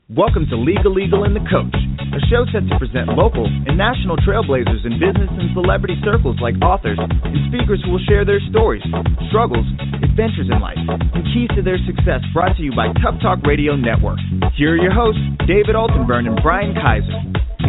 Welcome to Legal Eagle and the Coach, a show set to present local and national trailblazers in business and celebrity circles like authors and speakers who will share their stories, struggles, adventures in life, and keys to their success, brought to you by Tough Talk Radio Network. Here are your hosts, David Altenburn and Brian Kaiser.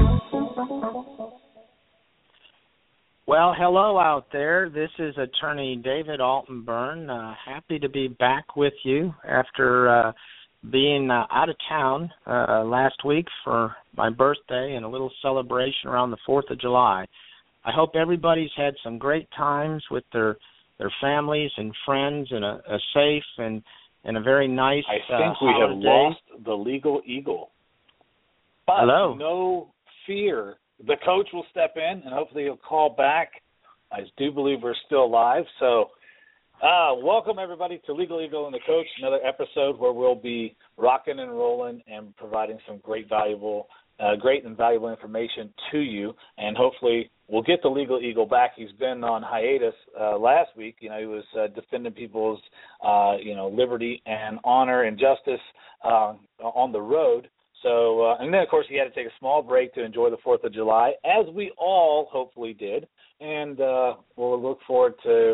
Well, hello out there. This is attorney David Altenburn. Happy to be back with you after being out of town last week for my birthday and a little celebration around the 4th of July. I hope everybody's had some great times with their families and friends and a safe and a very nice I think we holiday. have lost the Legal Eagle. But hello. No fear. The coach will step in, and hopefully he'll call back. I do believe we're still live. So welcome, everybody, to Legal Eagle and the Coach, another episode where we'll be rocking and rolling and providing some great and valuable information to you. And hopefully we'll get the Legal Eagle back. He's been on hiatus last week. He was defending people's, liberty and honor and justice on the road. So, and then, of course, he had to take a small break to enjoy the 4th of July, as we all hopefully did. And we'll look forward to,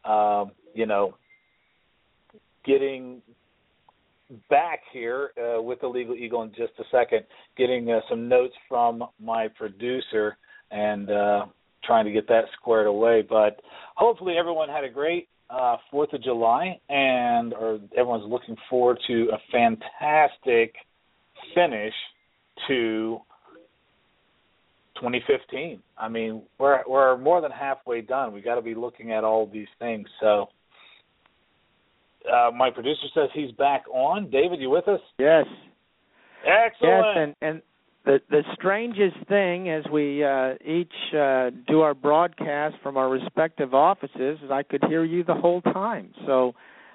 getting back here with the Legal Eagle in just a second, getting some notes from my producer and trying to get that squared away. But hopefully everyone had a great 4th of July, or everyone's looking forward to a fantastic finish to 2015. I mean, we're more than halfway done. We got to be looking at all these things. So, my producer says he's back on. David, you with us? Yes. Excellent. Yes, and the strangest thing as we each do our broadcast from our respective offices is I could hear you the whole time. So,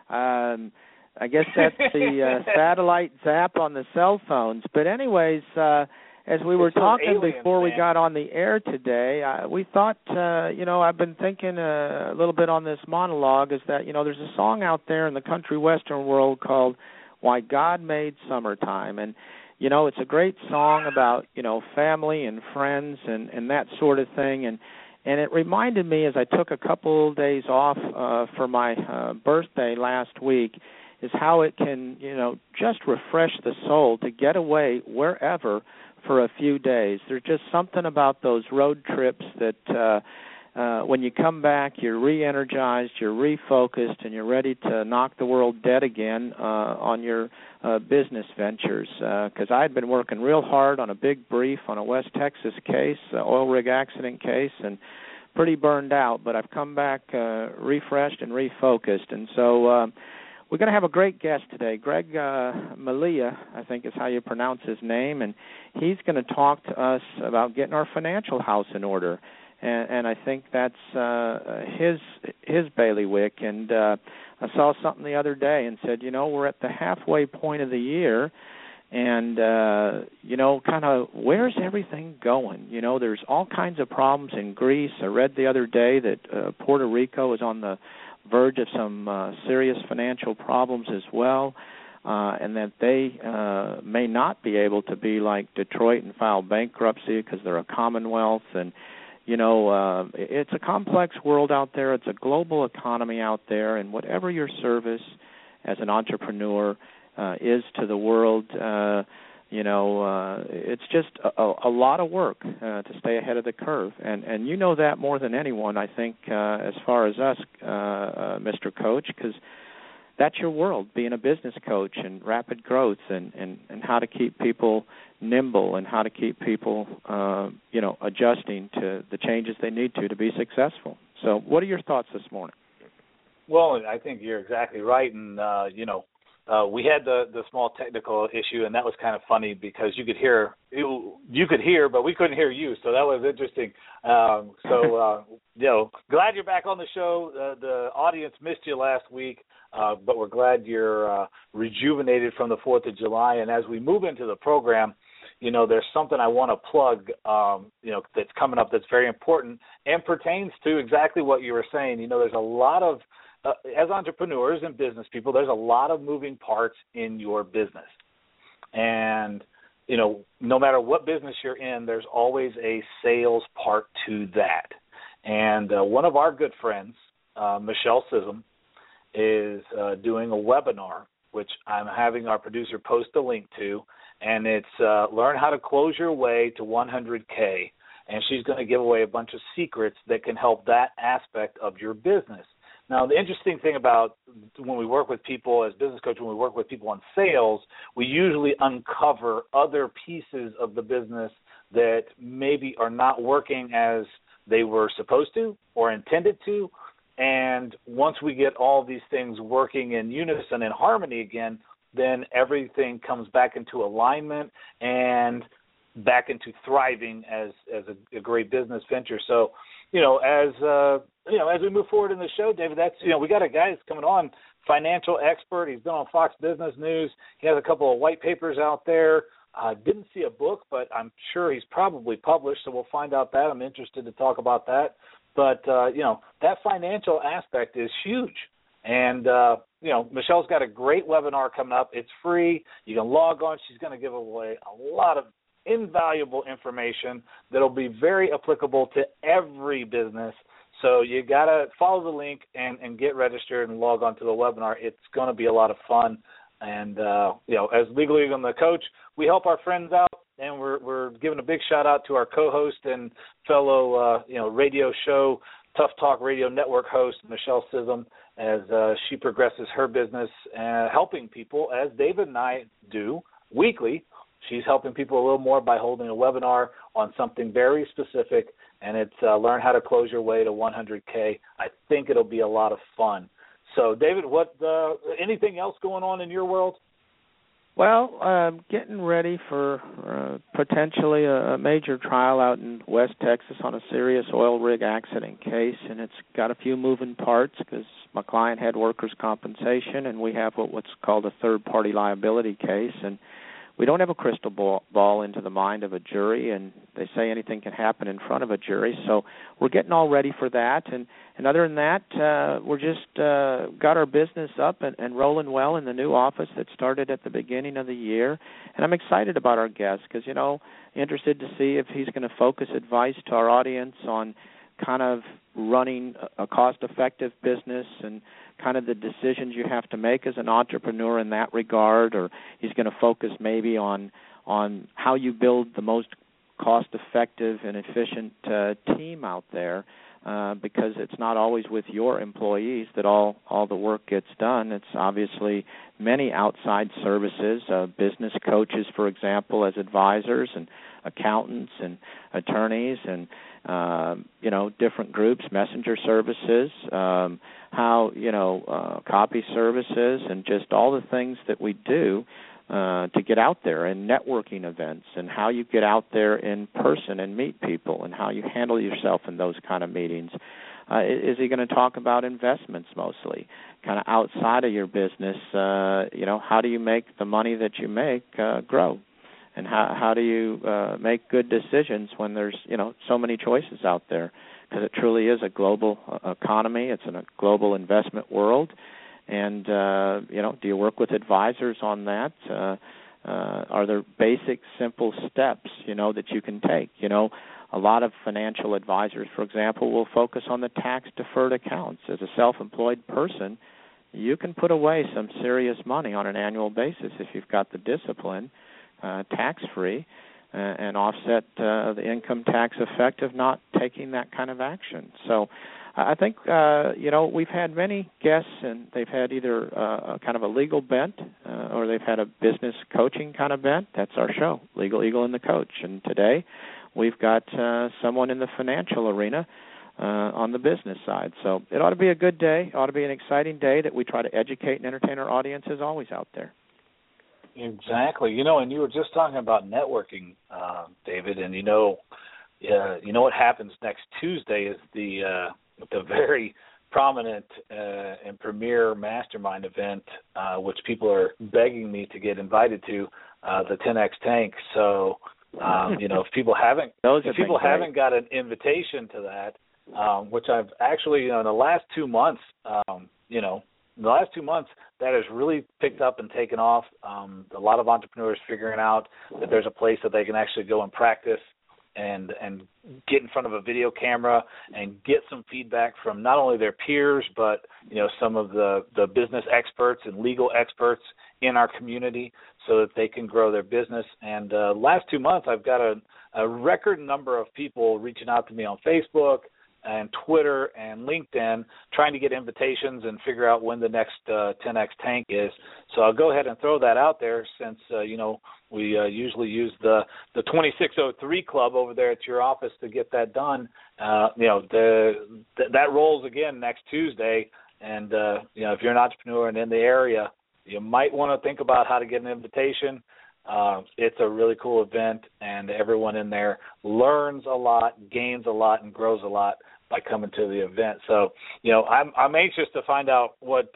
I guess that's the satellite zap on the cell phones. But anyways, as we were talking before we got on the air today, we thought, I've been thinking a little bit on this monologue, is that, there's a song out there in the country western world called Why God Made Summertime. And, it's a great song about, family and friends and that sort of thing. And it reminded me, as I took a couple of days off for my birthday last week, is how it can, just refresh the soul to get away wherever for a few days. There's just something about those road trips that when you come back, you're re-energized, you're refocused, and you're ready to knock the world dead again on your business ventures. Because I had been working real hard on a big brief on a West Texas case, oil rig accident case, and pretty burned out. But I've come back refreshed and refocused. And so we're going to have a great guest today. Greg Malia, I think is how you pronounce his name, and he's going to talk to us about getting our financial house in order. And I think that's his bailiwick. And I saw something the other day and said, we're at the halfway point of the year, and, kind of where's everything going? There's all kinds of problems in Greece. I read the other day that Puerto Rico is on the verge of some serious financial problems as well, and that they may not be able to be like Detroit and file bankruptcy because they're a commonwealth. And, it's a complex world out there. It's a global economy out there, and whatever your service as an entrepreneur is to the world, it's just a lot of work to stay ahead of the curve. And you know that more than anyone, I think, as far as us, Mr. Coach, because that's your world, being a business coach and rapid growth and how to keep people nimble and how to keep people, adjusting to the changes they need to be successful. So what are your thoughts this morning? Well, I think you're exactly right. And, we had the small technical issue, and that was kind of funny because you could hear, but we couldn't hear you. So that was interesting. Glad you're back on the show. The audience missed you last week, but we're glad you're rejuvenated from the 4th of July. And as we move into the program, there's something I want to plug, that's coming up that's very important and pertains to exactly what you were saying. There's a lot of as entrepreneurs and business people, there's a lot of moving parts in your business. And no matter what business you're in, there's always a sales part to that. And one of our good friends, Michelle Sissom, is doing a webinar, which I'm having our producer post a link to, and it's Learn How to Close Your Way to 100K. And she's going to give away a bunch of secrets that can help that aspect of your business. Now, the interesting thing about when we work with people as business coaches, when we work with people on sales, we usually uncover other pieces of the business that maybe are not working as they were supposed to or intended to. And once we get all these things working in unison and harmony again, then everything comes back into alignment and back into thriving as a great business venture. So, as we move forward in the show, David, that's, we got a guy that's coming on, financial expert. He's been on Fox Business News. He has a couple of white papers out there. Didn't see a book, but I'm sure he's probably published, so we'll find out that. I'm interested to talk about that. But, that financial aspect is huge. And, Michelle's got a great webinar coming up. It's free. You can log on. She's going to give away a lot of invaluable information that'll be very applicable to every business. So you got to follow the link and get registered and log on to the webinar. It's going to be a lot of fun. And, as Legal Eagle and the Coach, we help our friends out, and we're giving a big shout-out to our co-host and fellow, radio show, Tough Talk Radio Network host, Michelle Sissom, as she progresses her business, helping people, as David and I do weekly. She's helping people a little more by holding a webinar on something very specific, and it's Learn How to Close Your Way to 100K. I think it'll be a lot of fun. So, David, anything else going on in your world? Well, getting ready for potentially a major trial out in West Texas on a serious oil rig accident case, and it's got a few moving parts because my client had workers' compensation, and we have what's called a third-party liability case, and we don't have a crystal ball into the mind of a jury, and they say anything can happen in front of a jury. So we're getting all ready for that. And other than that, we're just got our business up and rolling well in the new office that started at the beginning of the year. And I'm excited about our guest because, interested to see if he's going to focus advice to our audience on kind of running a cost-effective business and kind of the decisions you have to make as an entrepreneur in that regard, or he's going to focus maybe on how you build the most cost-effective and efficient team out there, because it's not always with your employees that all the work gets done. It's obviously many outside services, business coaches, for example, as advisors, and accountants and attorneys and different groups, messenger services, copy services, and just all the things that we do to get out there and networking events, and how you get out there in person and meet people, and how you handle yourself in those kind of meetings. Is he going to talk about investments mostly, kind of outside of your business? How do you make the money that you make grow? And how do you make good decisions when there's, so many choices out there? Because it truly is a global economy. It's in a global investment world. And, do you work with advisors on that? Are there basic, simple steps, that you can take? A lot of financial advisors, for example, will focus on the tax-deferred accounts. As a self-employed person, you can put away some serious money on an annual basis if you've got the discipline, tax-free, and offset the income tax effect of not taking that kind of action. So I think, we've had many guests, and they've had either kind of a legal bent or they've had a business coaching kind of bent. That's our show, Legal Eagle and the Coach. And today we've got someone in the financial arena on the business side. So it ought to be a good day. It ought to be an exciting day that we try to educate and entertain our audience as always out there. Exactly. And you were just talking about networking, David, and what happens next Tuesday is the very prominent and premier mastermind event, which people are begging me to get invited to, the 10X Tank. So, if people haven't got an invitation to that, which I've actually, in the last 2 months, the last 2 months, that has really picked up and taken off. A lot of entrepreneurs figuring out that there's a place that they can actually go and practice and get in front of a video camera and get some feedback from not only their peers, but some of the business experts and legal experts in our community, so that they can grow their business. And last 2 months, I've got a record number of people reaching out to me on Facebook and Twitter and LinkedIn, trying to get invitations and figure out when the next 10X Tank is. So I'll go ahead and throw that out there, since we usually use the 2603 Club over there at your office to get that done. That rolls again next Tuesday, and if you're an entrepreneur and in the area, you might want to think about how to get an invitation. It's a really cool event, and everyone in there learns a lot, gains a lot, and grows a lot by coming to the event. So, I'm anxious to find out what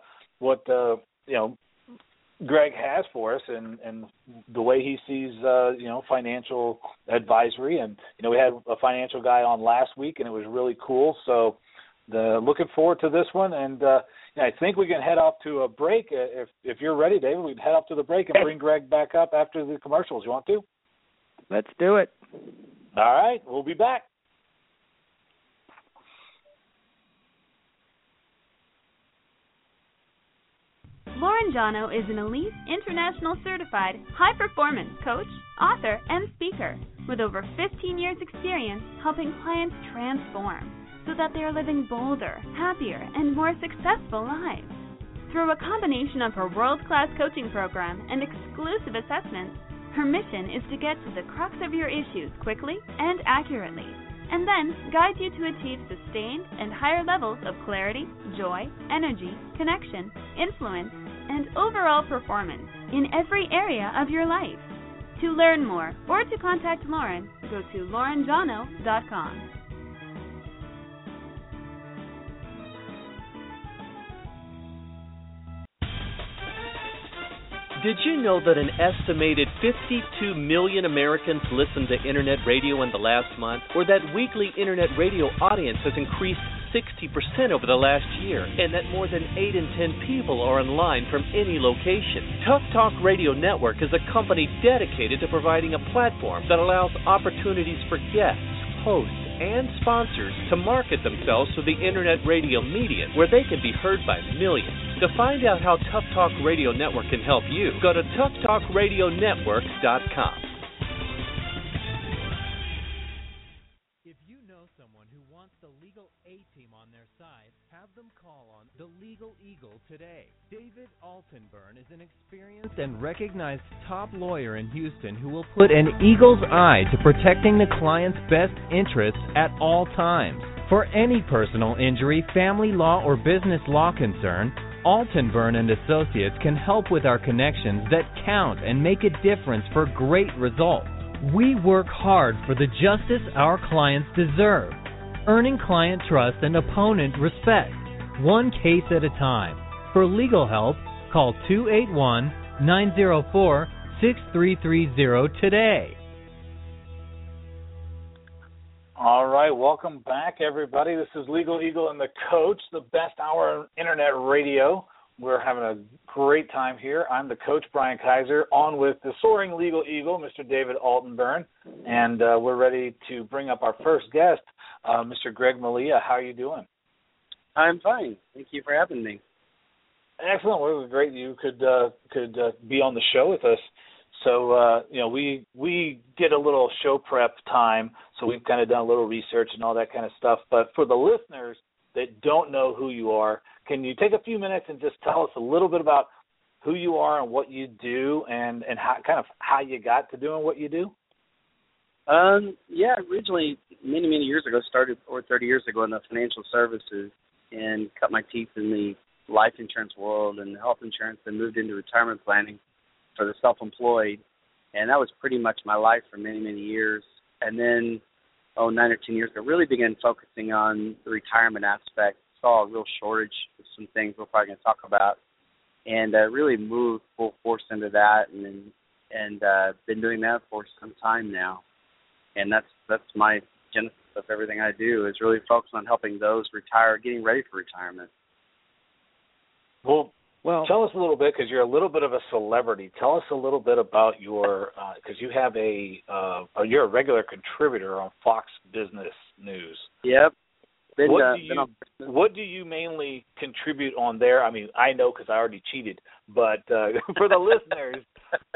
Greg has for us, and the way he sees financial advisory. And we had a financial guy on last week, and it was really cool. So, looking forward to this one. And I think we can head off to a break. If you're ready, David, we can head off to the break and bring Greg back up after the commercials. You want to? Let's do it. All right, we'll be back. Lauren Jono is an elite, international certified, high-performance coach, author, and speaker with over 15 years' experience helping clients transform so that they are living bolder, happier, and more successful lives. Through a combination of her world-class coaching program and exclusive assessments, her mission is to get to the crux of your issues quickly and accurately, and then guide you to achieve sustained and higher levels of clarity, joy, energy, connection, influence, and overall performance in every area of your life. To learn more or to contact Lauren, go to laurenjono.com. Did you know that an estimated 52 million Americans listened to Internet radio in the last month, or that weekly Internet radio audience has increased 60% over the last year, and that more than 8 in 10 people are online from any location? Tough Talk Radio Network is a company dedicated to providing a platform that allows opportunities for guests, hosts, and sponsors to market themselves to the Internet radio medium, where they can be heard by millions. To find out how Tough Talk Radio Network can help you, go to toughtalkradionetwork.com. If you know someone who wants the Legal A-Team on their side, have them call on the Legal Eagle today. David Altenburn is an experienced and recognized top lawyer in Houston who will put an eagle's eye to protecting the client's best interests at all times. For any personal injury, family law, or business law concern, Altenburn and Associates can help with our connections that count and make a difference for great results. We work hard for the justice our clients deserve, earning client trust and opponent respect, one case at a time. For legal help, call 281-904-6330 today. All right, welcome back, everybody. This is Legal Eagle and the Coach, the best hour on Internet radio. We're having a great time here. I'm the coach, Brian Kaiser, on with the soaring Legal Eagle, Mr. David Altenburn, and we're ready to bring up our first guest, Mr. Greg Malia. How are you doing? I'm fine. Thank you for having me. Excellent. Well, it was great you could be on the show with us. So, we get a little show prep time, so we've kind of done a little research and all that kind of stuff. But for the listeners that don't know who you are, can you take a few minutes and just tell us a little bit about who you are and what you do, and how you got to doing what you do? Originally, many years ago, started over 30 years ago in the financial services and cut my teeth in the life insurance world and health insurance, and moved into retirement planning for the self-employed, and that was pretty much my life for many years. And then, 9 or 10 years ago, really began focusing on the retirement aspect. Saw a real shortage of some things we're probably going to talk about, and really moved full force into that, and been doing that for some time now. And that's my genesis of everything I do, is really focus on helping those retire, getting ready for retirement. Well, tell us a little bit, because you're a little bit of a celebrity. Tell us a little bit about your, because you have you're a regular contributor on Fox Business News. Yep. What do you mainly contribute on there? I mean, I know because I already cheated, but for the listeners,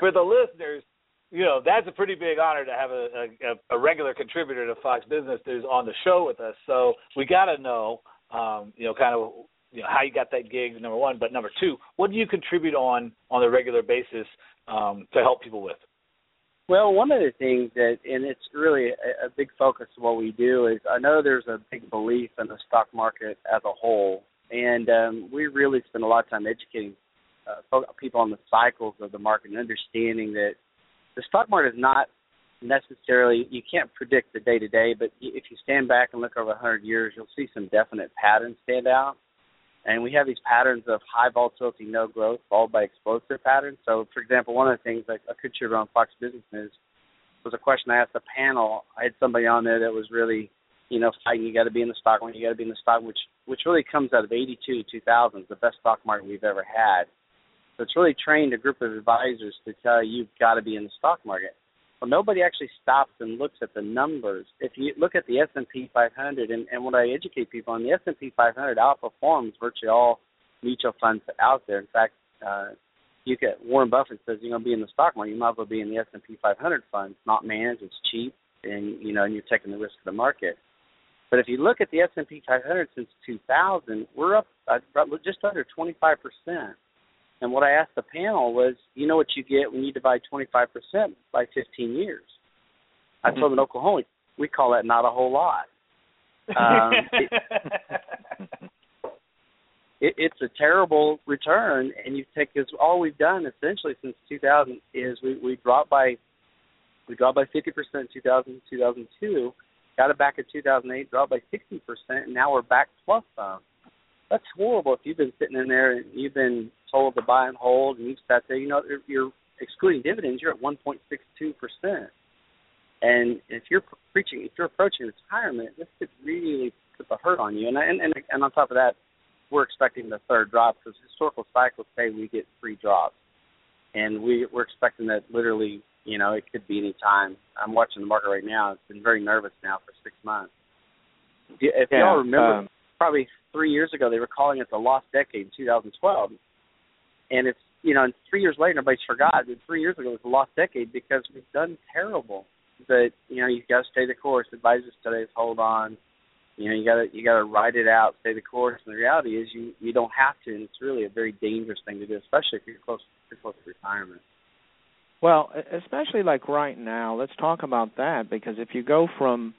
that's a pretty big honor to have a regular contributor to Fox Business News on the show with us. So we got to know, kind of, how you got that gig, number one, but number two, what do you contribute on a regular basis to help people with? Well, one of the things and it's really a big focus of what we do, is I know there's a big belief in the stock market as a whole, and we really spend a lot of time educating people on the cycles of the market and understanding that the stock market is not necessarily, you can't predict the day-to-day, but if you stand back and look over 100 years, you'll see some definite patterns stand out. And we have these patterns of high volatility, no growth, followed by explosive patterns. So, for example, one of the things I contributed on Fox Business News was a question I asked the panel. I had somebody on there that was really, fighting, you got to be in the stock market, you got to be in the stock, which really comes out of 82 to 2000, the best stock market we've ever had. So it's really trained a group of advisors to tell you you've got to be in the stock market. Well, nobody actually stops and looks at the numbers. If you look at the S&P 500, and what I educate people on, the S&P 500 outperforms virtually all mutual funds out there. In fact, Warren Buffett says you're going to be in the stock market, you might as well be in the S&P 500 funds. It's not managed, it's cheap, and you're taking the risk of the market. But if you look at the S&P 500 since 2000, we're up just under 25%. And what I asked the panel was, what you get when you divide 25% by 15 years? I told them in Oklahoma, we call that not a whole lot. It's a terrible return, and all we've done essentially since 2000 is we dropped by 50% in 2000, 2002, got it back in 2008, dropped by 60%, and now we're back plus some. That's horrible if you've been sitting in there and you've been told to buy and hold, and you've sat there, you're excluding dividends, you're at 1.62%. And if you're approaching retirement, this could really put the hurt on you. And on top of that, we're expecting the third drop, because historical cycles say we get 3 drops. And we're expecting that literally, it could be any time. I'm watching the market right now. It's been very nervous now for 6 months. If y'all remember, probably 3 years ago, they were calling it the lost decade in 2012. And it's, and 3 years later, nobody's forgot that 3 years ago was the lost decade because we've done terrible. But, you've got to stay the course. Advisors today is hold on. You got to ride it out, stay the course. And the reality is you don't have to, and it's really a very dangerous thing to do, especially if you're close to retirement. Well, especially like right now, let's talk about that, because if you go from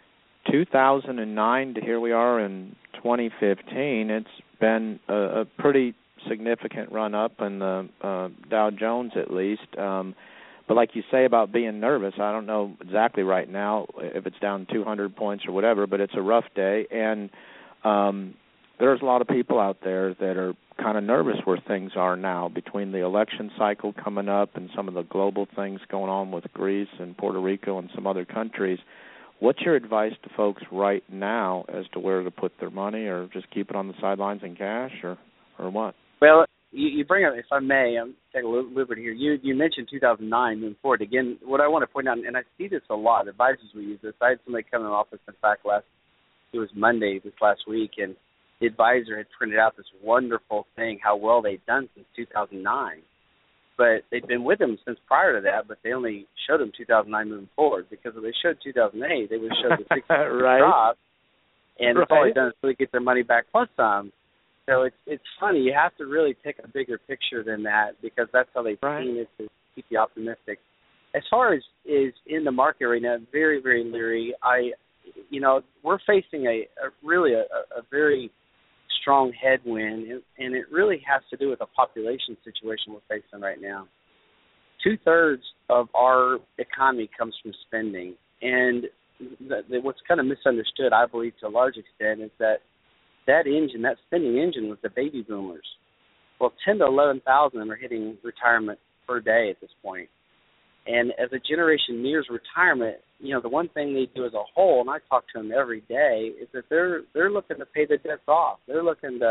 2009 to here we are in 2015, it's been a pretty significant run up in the Dow Jones at least. But like you say about being nervous, I don't know exactly right now if it's down 200 points or whatever, but it's a rough day. And there's a lot of people out there that are kind of nervous where things are now between the election cycle coming up and some of the global things going on with Greece and Puerto Rico and some other countries. What's your advice to folks right now as to where to put their money, or just keep it on the sidelines in cash, or what? Well, you bring up, if I may, I'm taking a little liberty here. You mentioned 2009 moving forward. Again, what I want to point out, and I see this a lot, advisors will use this. I had somebody come in the office, in fact, it was Monday this last week, and the advisor had printed out this wonderful thing, how well they'd done since 2009. But they'd been with them since prior to that, but they only showed them 2009 moving forward, because if they showed 2008, they would show the 60% right. drop, and right. That's all they've done is really get their money back plus some. So it's funny. You have to really take a bigger picture than that, because that's how they've seen it, to keep you optimistic. As far as is in the market right now, very, very leery. We're facing a very strong headwind, and it really has to do with the population situation we're facing right now. 2/3 of our economy comes from spending, and what's kind of misunderstood, I believe, to a large extent, is that engine, that spending engine, was the baby boomers. Well, 10,000 to 11,000 are hitting retirement per day at this point. And as a generation nears retirement, the one thing they do as a whole, and I talk to them every day, is that they're looking to pay the debts off. They're looking to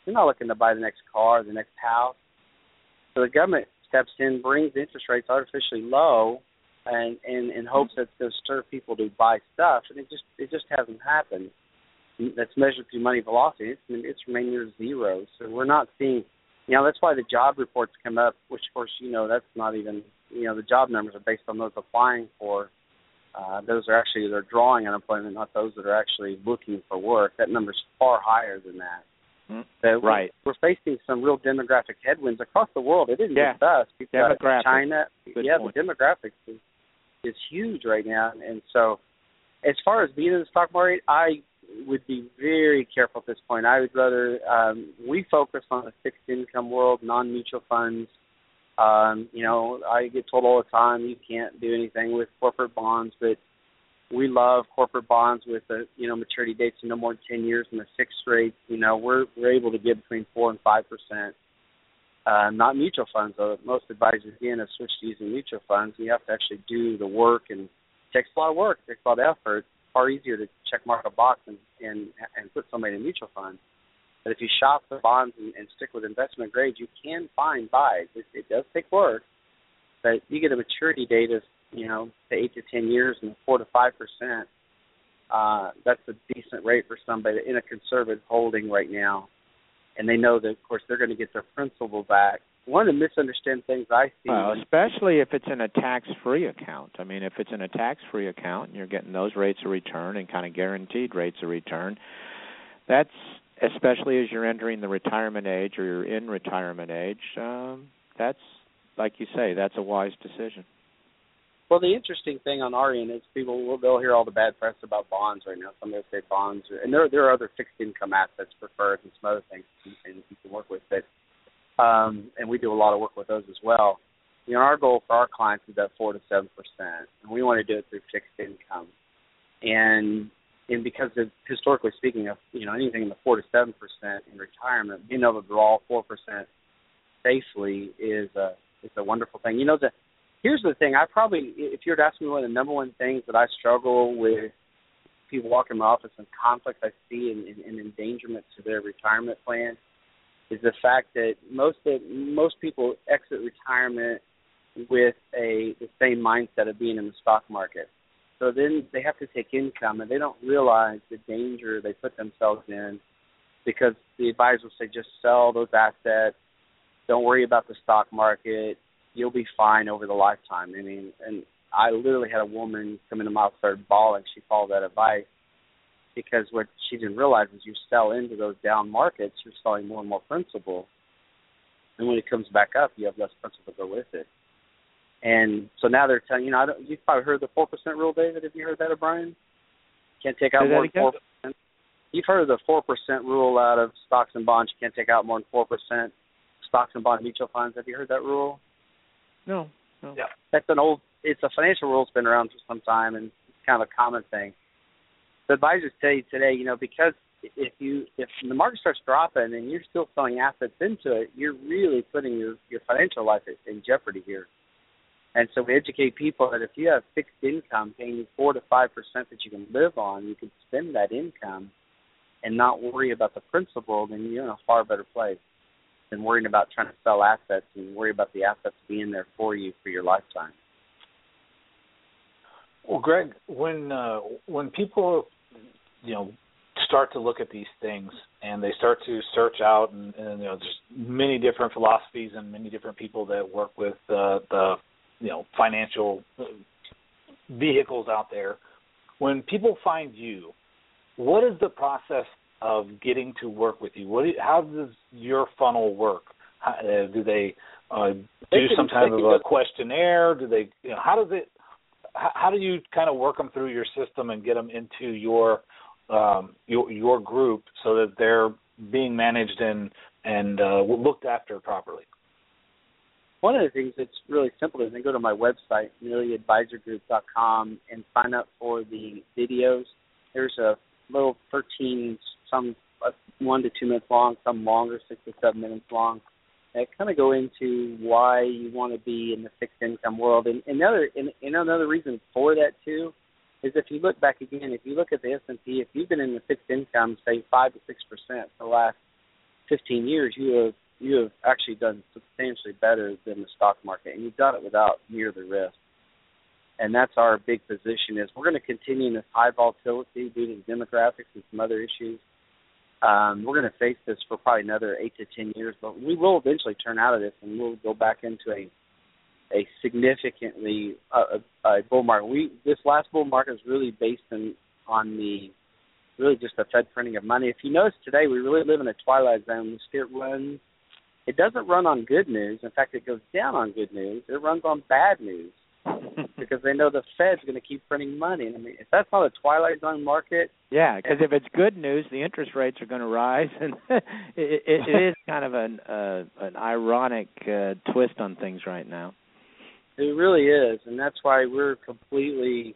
You're not looking to buy the next car, the next house. So the government steps in, brings interest rates artificially low, and in hopes that they'll stir people to buy stuff, and it just hasn't happened. That's measured through money velocity. It's remained near zero. So we're not seeing, that's why the job reports come up, which of course that's not even, the job numbers are based on those applying for. Those are actually, they're drawing unemployment, not those that are actually looking for work. That number's far higher than that. So right. We're facing some real demographic headwinds across the world. It isn't just us. Demographics. China. Good point. The demographics is huge right now. And so as far as being in the stock market, I would be very careful at this point. I would rather, we focus on the fixed income world, non-mutual funds. I get told all the time you can't do anything with corporate bonds, but we love corporate bonds with maturity dates of no more than 10 years and a fixed rate. We're able to get between 4 and 5%. Not mutual funds, though. Most advisors, again, have switched to using mutual funds. You have to actually do the work, and it takes a lot of work. It takes a lot of effort. It's far easier to check mark a box and put somebody in a mutual fund. But if you shop the bonds and stick with investment grade, you can find buys. It does take work, but you get a maturity date of 8 to 10 years and 4 to 5%. That's a decent rate for somebody in a conservative holding right now, and they know that, of course, they're going to get their principal back. One of the misunderstood things I see, especially if it's in a tax-free account. I mean, if it's in a tax-free account and you're getting those rates of return and kind of guaranteed rates of return, that's, especially as you're entering the retirement age or you're in retirement age, that's, like you say, that's a wise decision. Well, the interesting thing on our end is they'll hear all the bad press about bonds right now. Some of them say bonds, and there are other fixed income assets preferred and some other things and you can work with it. And we do a lot of work with those as well. Our goal for our clients is that 4 to 7%, and we want to do it through fixed income. And because of, historically speaking, of anything in the 4 to 7% in retirement, being able to draw 4% safely is a wonderful thing. Here's the thing. If you were to ask me one of the number one things that I struggle with, people walking in my office and conflicts I see in endangerment to their retirement plan, is the fact that most people exit retirement with the same mindset of being in the stock market. So then they have to take income, and they don't realize the danger they put themselves in because the advisor will say, just sell those assets, don't worry about the stock market, you'll be fine over the lifetime. I mean, and I literally had a woman come into my office, started bawling. She followed that advice because what she didn't realize is you sell into those down markets, you're selling more and more principal. And when it comes back up, you have less principal to go with it. And so now they're telling you've probably heard the 4% rule, David. Have you heard that, Brian? Can't take out more than 4%. You've heard of the 4% rule out of stocks and bonds. You can't take out more than 4% stocks and bond mutual funds. Have you heard that rule? No. Yeah, it's a financial rule that's been around for some time, and it's kind of a common thing. The advisors tell you today, because if the market starts dropping and you're still selling assets into it, you're really putting your financial life in jeopardy here. And so we educate people that if you have fixed income paying you 4 to 5% that you can live on, you can spend that income and not worry about the principal, then you're in a far better place than worrying about trying to sell assets and worry about the assets being there for you for your lifetime. Well, Greg, when people start to look at these things and they start to search out and there's many different philosophies and many different people that work with the financial vehicles out there. When people find you, what is the process of getting to work with you? How does your funnel work? Do they do some kind of a questionnaire? Do they? How do you kind of work them through your system and get them into your group so that they're being managed and looked after properly? One of the things that's really simple is they go to my website, AmeliaAdvisorGroup.com, and sign up for the videos. There's a little 13, some 1 to 2 minutes long, some longer, 6 to 7 minutes long. They kind of go into why you want to be in the fixed income world. And another reason for that, too, is if you look back again, if you look at the S&P, if you've been in the fixed income, say 5 to 6% for the last 15 years, you have actually done substantially better than the stock market, and you've done it without near the risk. And that's our big position is we're going to continue in this high volatility due to the demographics and some other issues. We're going to face this for probably another 8 to 10 years, but we will eventually turn out of this, and we'll go back into a significantly a bull market. This last bull market is really based on the really just the Fed printing of money. If you notice today, we really live in a twilight zone. It doesn't run on good news. In fact, it goes down on good news. It runs on bad news because they know the Fed's going to keep printing money. I mean, if that's not a twilight zone market. Yeah, because if it's good news, the interest rates are going to rise, and it is kind of an ironic twist on things right now. It really is, and that's why we're completely,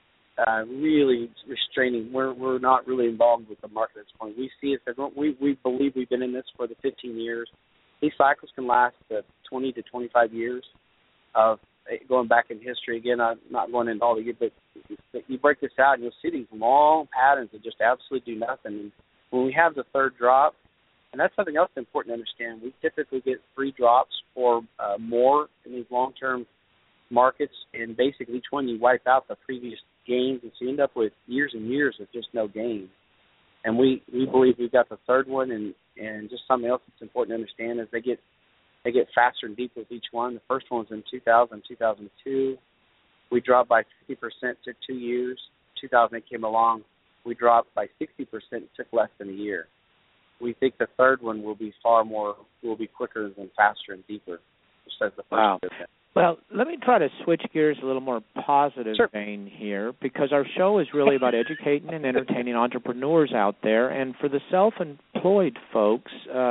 really restraining. We're not really involved with the market at this point. We see it. We believe we've been in this for the 15 years. These cycles can last 20 to 25 years of going back in history. Again, I'm not going into all the years, but you break this out and you'll see these long patterns that just absolutely do nothing. And when we have the third drop, and that's something else important to understand, we typically get 3 drops or more in these long-term markets, and basically each one you wipe out the previous gains, and so you end up with years and years of just no gain. And we believe we've got the third one, and just something else that's important to understand is they get faster and deeper with each one. The first one was in 2000, 2002. We dropped by 50% to 2 years. 2008 came along. We dropped by 60%. It took less than a year. We think the third one will be quicker and faster and deeper, just as the first did that. Well, let me try to switch gears a little more positive vein here, because our show is really about educating and entertaining entrepreneurs out there. And for the self-employed folks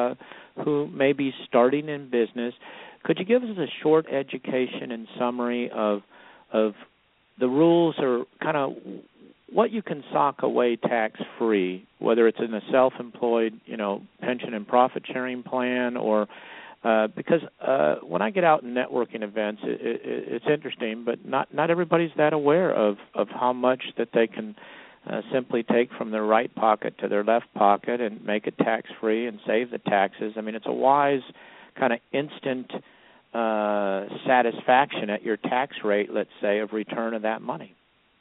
who may be starting in business, could you give us a short education and summary of the rules, or kind of what you can sock away tax-free, whether it's in a self-employed, pension and profit-sharing plan, or because when I get out in networking events, it's interesting, but not everybody's that aware of how much that they can simply take from their right pocket to their left pocket and make it tax-free and save the taxes. I mean, it's a wise kind of instant satisfaction at your tax rate, let's say, of return of that money.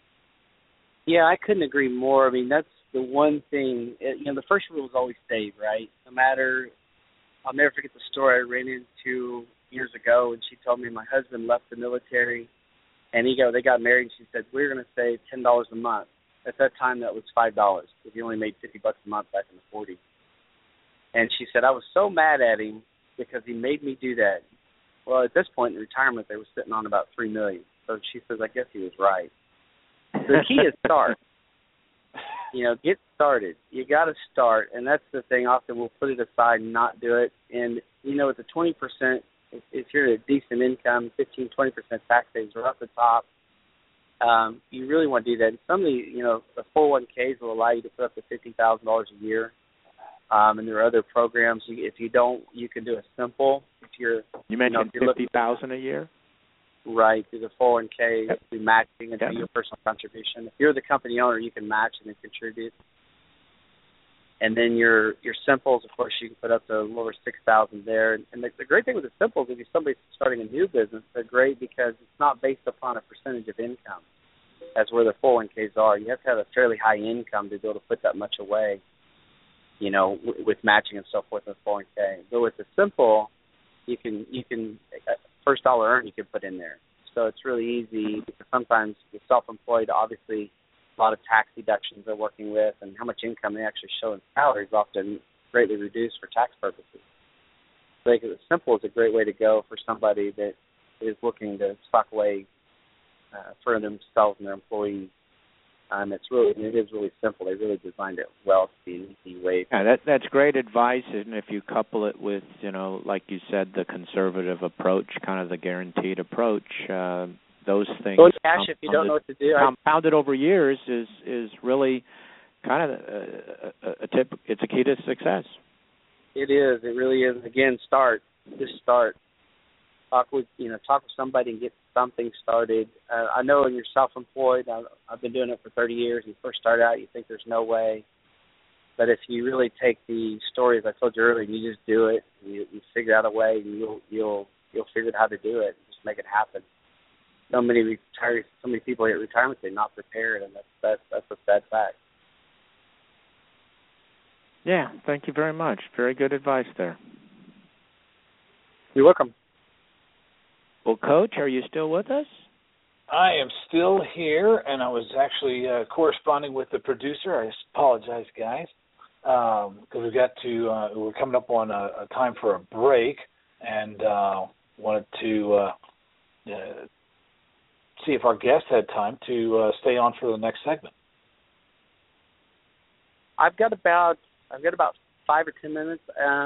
Yeah, I couldn't agree more. I mean, that's the one thing. The first rule is always save, right? No matter. I'll never forget the story I ran into years ago, and she told me my husband left the military, and they got married, and she said, we're going to save $10 a month. At that time, that was $5, because he only made $50 a month back in the 40s. And she said, I was so mad at him because he made me do that. Well, at this point in retirement, they were sitting on about $3 million. So she says, I guess he was right. The key is start. Get started. You got to start, and that's the thing. Often we'll put it aside and not do it. And, with the 20%, if you're at a decent income, 15, 20% tax savings are up the top, you really want to do that. And some of the 401ks will allow you to put up to $50,000 a year. And there are other programs. If you don't, you can do a simple. You mentioned $50,000 a year? Right, through the 401k, through matching and through your personal contribution. If you're the company owner, you can match and then contribute. And then your simples, of course, you can put up to over $6,000 there. And the great thing with the simples, if you're somebody starting a new business, they're great because it's not based upon a percentage of income. That's where the 401ks are. You have to have a fairly high income to be able to put that much away, with matching and so forth in the 401k. But with the simple, you can first dollar earned you can put in there. So it's really easy because sometimes with self-employed, obviously a lot of tax deductions they're working with, and how much income they actually show in salary is often greatly reduced for tax purposes. So the simple is a great way to go for somebody that is looking to stock away for themselves and their employees. It is really simple. They really designed it well to be an easy way. Yeah, that's great advice, and if you couple it with, like you said, the conservative approach, kind of the guaranteed approach, those things. Go cash if you don't know what to do. Compounded over years is really kind of a tip. It's a key to success. It is. It really is. Again, start. Just start. Talk with somebody and get something started. I know when you're self-employed, I've been doing it for 30 years. You first start out, you think there's no way. But if you really take the stories I told you earlier, and you just do it, you figure out a way, and you'll figure out how to do it, and just make it happen. So many people hit retirement, they're not prepared, and that's a sad fact. Yeah, thank you very much. Very good advice there. You're welcome. Well, Coach, are you still with us? I am still here, and I was actually corresponding with the producer. I apologize, guys, because we're coming up on a time for a break, and wanted to see if our guest had time to stay on for the next segment. I've got about 5 or 10 minutes.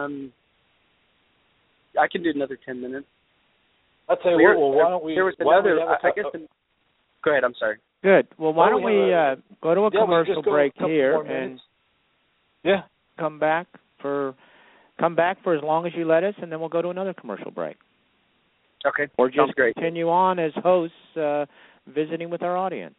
I can do another 10 minutes. I'll tell you what. Well, why don't we? There was another. Go ahead. I'm sorry. Good. Well, why don't we go to a commercial break here and come back for as long as you let us, and then we'll go to another commercial break. Okay. Or just continue on as hosts, visiting with our audience.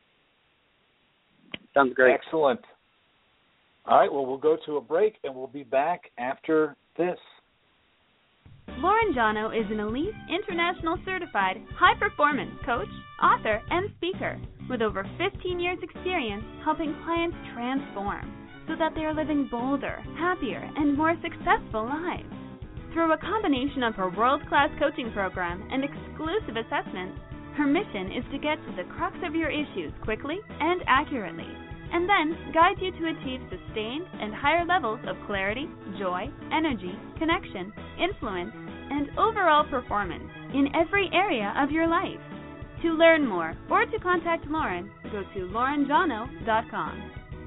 Sounds great. Excellent. All right. Well, we'll go to a break, and we'll be back after this. Lauren Jono is an elite, international certified, high-performance coach, author, and speaker with over 15 years' experience helping clients transform so that they are living bolder, happier, and more successful lives. Through a combination of her world-class coaching program and exclusive assessments, her mission is to get to the crux of your issues quickly and accurately, and then guide you to achieve sustained and higher levels of clarity, joy, energy, connection, influence, and overall performance in every area of your life. To learn more or to contact Lauren, go to laurenjono.com.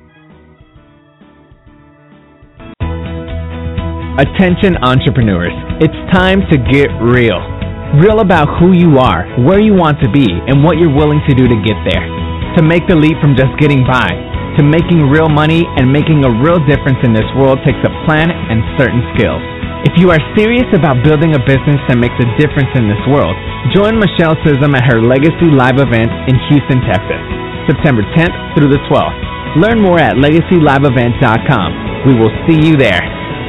Attention entrepreneurs, it's time to get real. Real about who you are, where you want to be, and what you're willing to do to get there. To make the leap from just getting by to making real money and making a real difference in this world takes a plan and certain skills. If you are serious about building a business that makes a difference in this world, join Michelle Sissom at her Legacy Live event in Houston, Texas, September 10th through the 12th. Learn more at legacyliveevent.com. We will see you there.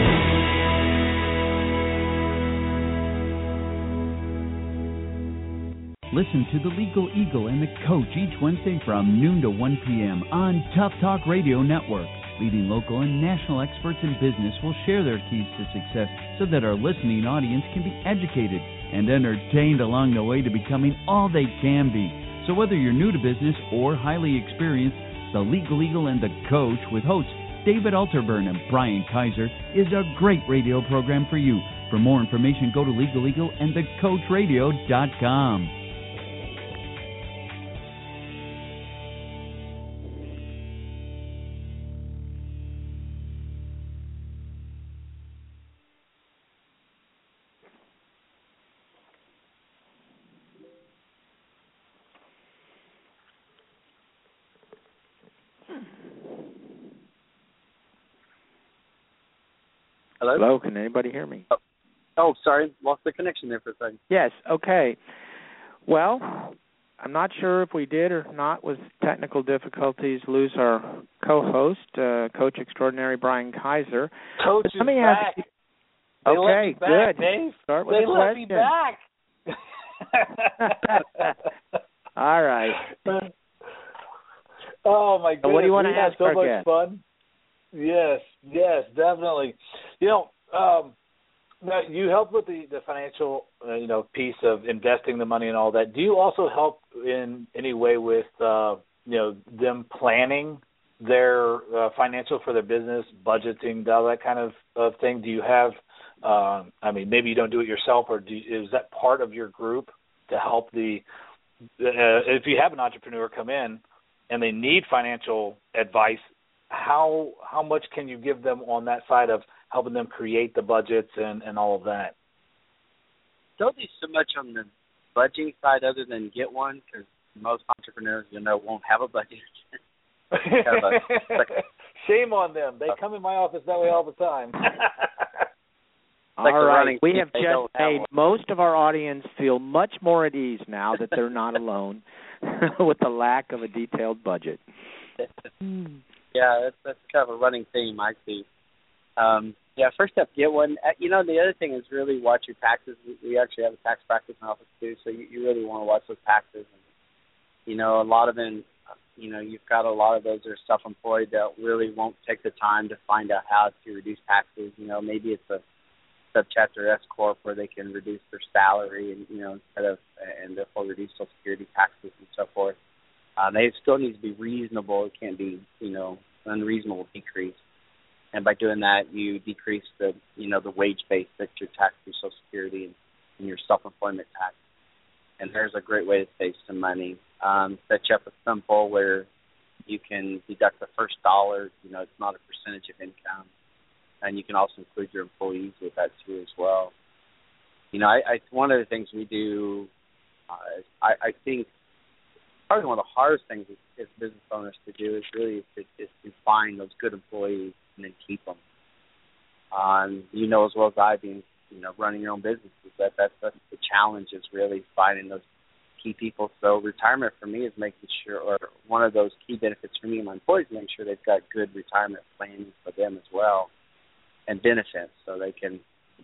Listen to The Legal Eagle and The Coach each Wednesday from noon to 1 p.m. on Tough Talk Radio Network. Leading local and national experts in business will share their keys to success so that our listening audience can be educated and entertained along the way to becoming all they can be. So whether you're new to business or highly experienced, The Legal Eagle and The Coach with hosts David Alterburn and Brian Kaiser is a great radio program for you. For more information, go to legaleagleandthecoachradio.com. Hello, can anybody hear me? Oh, sorry, lost the connection there for a second. Yes, okay. Well, I'm not sure if we did or not with technical difficulties lose our co-host, Coach Extraordinary Brian Kaiser. Coach is back. They let me back, good. Dave. Start with they the let me back. All right. Oh, my goodness. So what do you want to ask so our much guest? Fun. Yes, definitely. You know, now you help with the financial, piece of investing the money and all that. Do you also help in any way with, them planning their financial for their business, budgeting, all that kind of thing? Do you have, maybe you don't do it yourself, or is that part of your group to help if you have an entrepreneur come in and they need financial advice, how much can you give them on that side of helping them create the budgets and all of that? Don't do so much on the budgeting side other than get one, because most entrepreneurs, won't have a budget. Shame on them. They come in my office that way all the time. All right. We have just made most of our audience feel much more at ease now that they're not alone with the lack of a detailed budget. Yeah, that's kind of a running theme I see. First up, get one. The other thing is really watch your taxes. We actually have a tax practice in office too, so you really want to watch those taxes. And, a lot of them, you've got a lot of those that are self-employed that really won't take the time to find out how to reduce taxes. Maybe it's a subchapter S corp where they can reduce their salary and and therefore reduce Social Security taxes and so forth. They still need to be reasonable. It can't be unreasonable decrease. And by doing that, you decrease the wage base that you're taxed through Social Security and your self-employment tax. And there's a great way to save some money. Set you up with Simple where you can deduct the first dollar. It's not a percentage of income. And you can also include your employees with that too as well. One of the things we do, I think probably one of the hardest things as business owners to do is really to find those good employees and then keep them. As well as I, being running your own businesses, that's the challenge is really finding those key people. So retirement for me is making sure, or one of those key benefits for me and my employees, making sure they've got good retirement planning for them as well, and benefits so they can,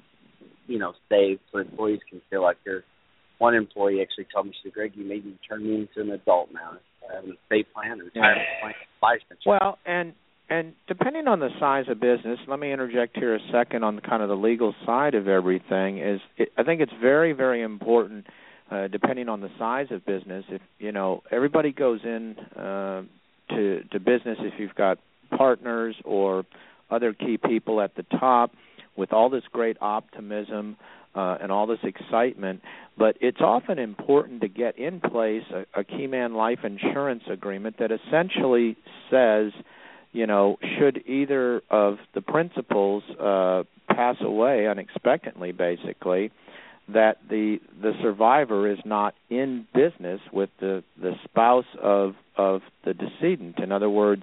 save, so employees can feel like they're. One employee actually told me, she said, "Greg, you made me turn me into an adult now. I have an estate plan, a retirement plan, life insurance." Well, and depending on the size of business, let me interject here a second on kind of the legal side of everything. I think it's very, very important, depending on the size of business. If everybody goes in to business, if you've got partners or other key people at the top with all this great optimism and all this excitement, but it's often important to get in place a key man life insurance agreement that essentially says, should either of the principals pass away unexpectedly, basically, that the survivor is not in business with the spouse of the decedent. In other words,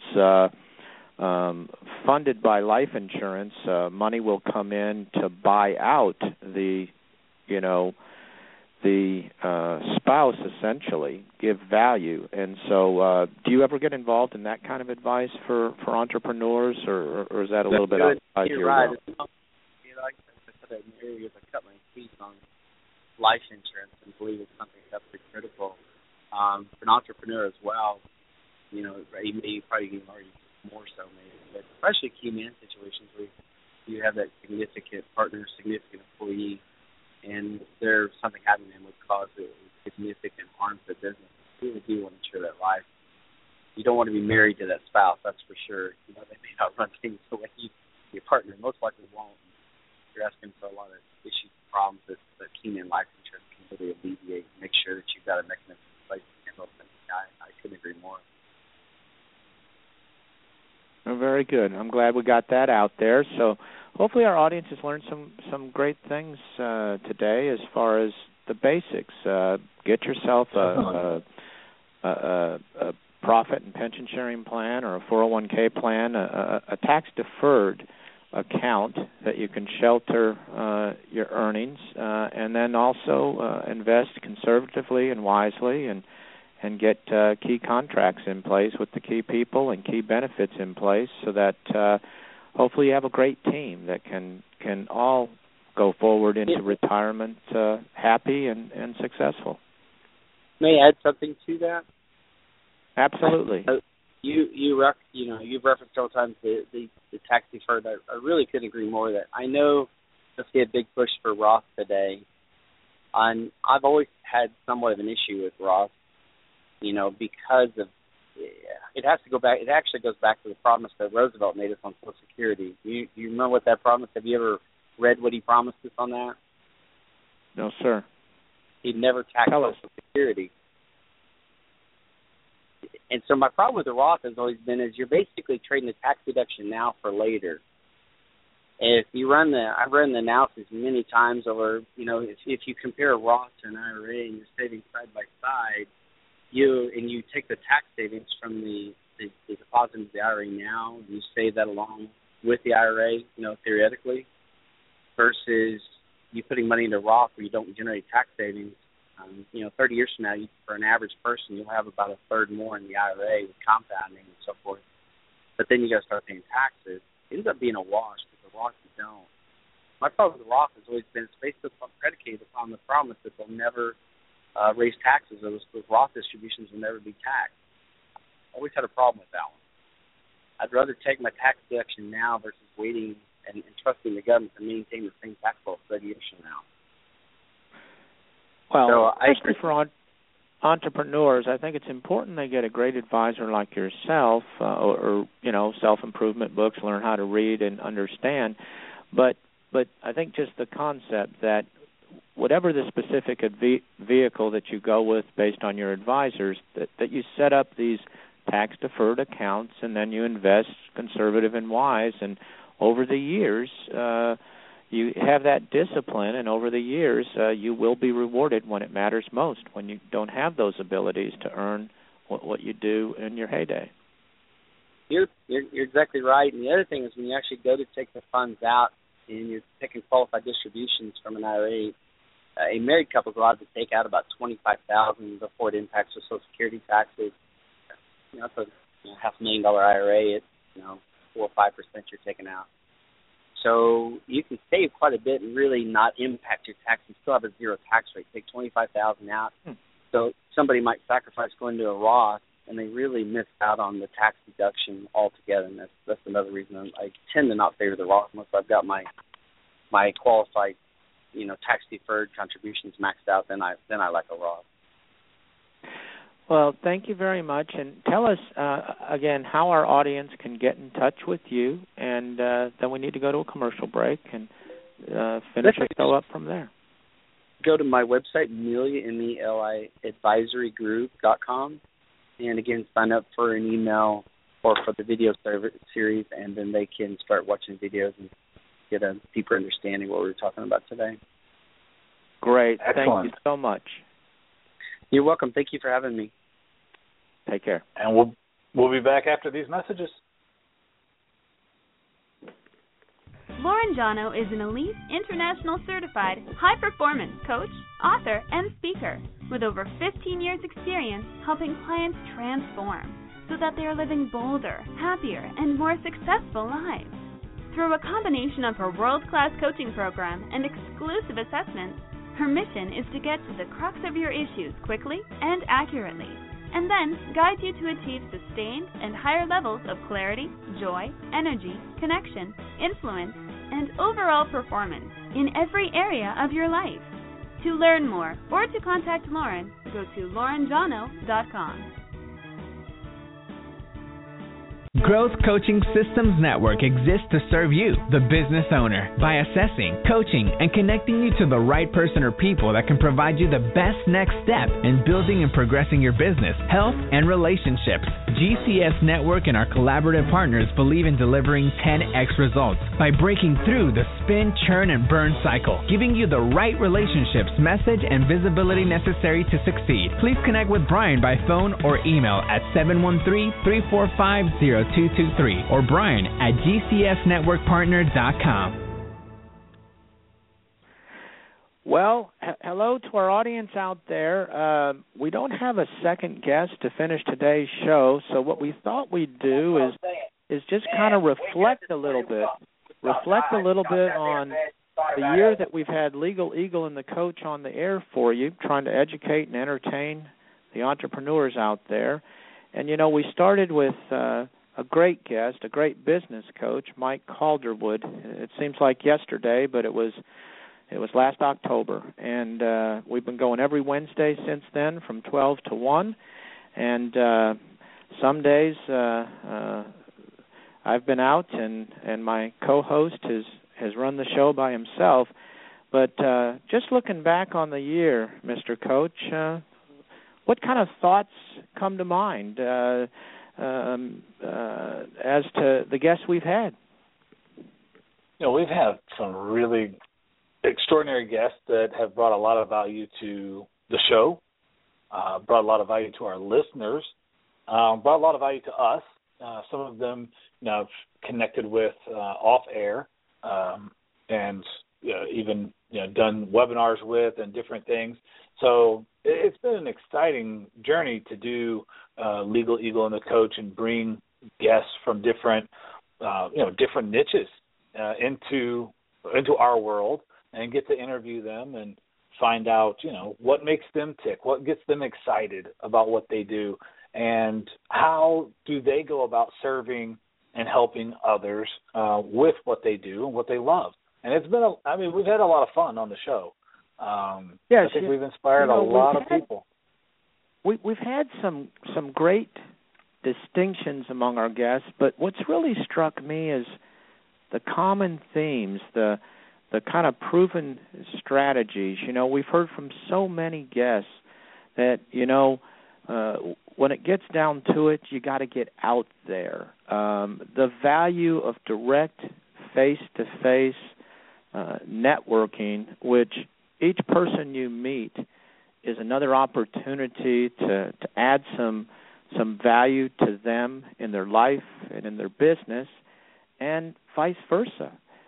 funded by life insurance, money will come in to buy out the spouse, essentially, give value. And so do you ever get involved in that kind of advice for entrepreneurs, or is that a little bit outside your realm? I said an area I cut my teeth on life insurance and believe it's something that's pretty critical. For an entrepreneur as well, maybe probably already more so maybe, but especially key man situations where you have that significant partner, significant employee, and there's something happening to them would cause significant harm to the business. You really do want to ensure that life. You don't want to be married to that spouse, that's for sure. They may not run things the way your partner most likely won't. You're asking for a lot of issues and problems that key man life insurance can really alleviate and make sure that you've got a mechanism in place to handle things. I couldn't agree more. Oh, very good. I'm glad we got that out there. So hopefully our audience has learned some great things today as far as the basics. Get yourself a profit and pension sharing plan or a 401k plan, a tax-deferred account that you can shelter your earnings, and then also invest conservatively and wisely and get key contracts in place with the key people and key benefits in place so that hopefully you have a great team that can all go forward into retirement happy and successful. May I add something to that? Absolutely. You've referenced several times the tax deferred. I really couldn't agree more that I know let's see a big push for Roth today. I've always had somewhat of an issue with Roth, because of it has to go back. It actually goes back to the promise that Roosevelt made us on Social Security. You remember what that promise? Have you ever read what he promised us on that? No, sir. He'd never tax Social Security. And so my problem with the Roth has always been is you're basically trading the tax deduction now for later. And if you I've run the analysis many times over, if you compare a Roth to an IRA and you're saving side by side, you take the tax savings from the deposit into the IRA now, you save that along with the IRA, theoretically, versus you putting money into Roth where you don't generate tax savings. 30 years from now, for an average person, you'll have about a third more in the IRA with compounding and so forth. but then you got to start paying taxes. It ends up being a wash because the Rosses don't. My problem with the Roth has always been it's predicated upon the promise that they'll never raise taxes. Those Roth distributions will never be taxed. I always had a problem with that one. I'd rather take my tax deduction now versus waiting and trusting the government to maintain the same tax law 30 years from now. Well, so especially for entrepreneurs, I think it's important they get a great advisor like yourself, or self-improvement books, learn how to read and understand. But I think just the concept that whatever the specific vehicle that you go with based on your advisors, that you set up these tax-deferred accounts and then you invest conservative and wise, and over the years you have that discipline, and over the years you will be rewarded when it matters most, when you don't have those abilities to earn what you do in your heyday. You're exactly right. And the other thing is when you actually go to take the funds out and you're taking qualified distributions from an IRA, a married couple is allowed to take out about $25,000 before it impacts their Social Security taxes. That's a $500,000 IRA. It's 4 or 5% you're taking out. So you can save quite a bit and really not impact your tax and still have a zero tax rate. Take $25,000 out. So somebody might sacrifice going to a Roth, and they really miss out on the tax deduction altogether. And that's another reason I tend to not favor the Roth unless I've got my qualified, tax deferred contributions maxed out. Then I like a Roth. Well, thank you very much. And tell us, again, how our audience can get in touch with you, and then we need to go to a commercial break and finish the show up from there. Go to my website, advisorygroup.com, and, again, sign up for an email or for the video series, and then they can start watching videos and get a deeper understanding of what we were talking about today. Great. Excellent. Thank you so much. You're welcome. Thank you for having me. Take care. And we'll be back after these messages. Lauren Jono is an elite, international certified, high-performance coach, author, and speaker with over 15 years' experience helping clients transform so that they are living bolder, happier, and more successful lives. Through a combination of her world-class coaching program and exclusive assessments, her mission is to get to the crux of your issues quickly and accurately, and then guide you to achieve sustained and higher levels of clarity, joy, energy, connection, influence, and overall performance in every area of your life. To learn more or to contact Lauren, go to laurenjono.com. Growth Coaching Systems Network exists to serve you, the business owner, by assessing, coaching, and connecting you to the right person or people that can provide you the best next step in building and progressing your business, health, and relationships. GCS Network and our collaborative partners believe in delivering 10x results by breaking through the spin, churn, and burn cycle, giving you the right relationships, message, and visibility necessary to succeed. Please connect with Brian by phone or email at 713-345-0223 or Brian at gcsnetworkpartner.com. Well, hello to our audience out there. We don't have a second guest to finish today's show, so what we thought we'd do is just kind of reflect a little bit on the year that we've had Legal Eagle and the Coach on the air for you, trying to educate and entertain the entrepreneurs out there. And, we started with a great guest, a great business coach, Mike Calderwood. It seems like yesterday, but it was last October. And we've been going every Wednesday since then from 12 to 1. And some days I've been out and my co-host has run the show by himself. But just looking back on the year, Mr. Coach, what kind of thoughts come to mind as to the guests we've had? We've had some really extraordinary guests that have brought a lot of value to the show, brought a lot of value to our listeners, brought a lot of value to us. Some of them I've connected with off air, and even done webinars with and different things. So it's been an exciting journey to do Legal Eagle and the Coach and bring guests from different different niches into our world, and get to interview them and find out, what makes them tick, what gets them excited about what they do, and how do they go about serving and helping others with what they do and what they love. And it's been, we've had a lot of fun on the show. Yes, I think we've inspired a lot of people. We've had some great distinctions among our guests, but what's really struck me is the common themes, the kind of proven strategies. We've heard from so many guests that, when it gets down to it, you got to get out there. The value of direct face-to-face networking, which each person you meet is another opportunity to add some value to them in their life and in their business, and vice versa.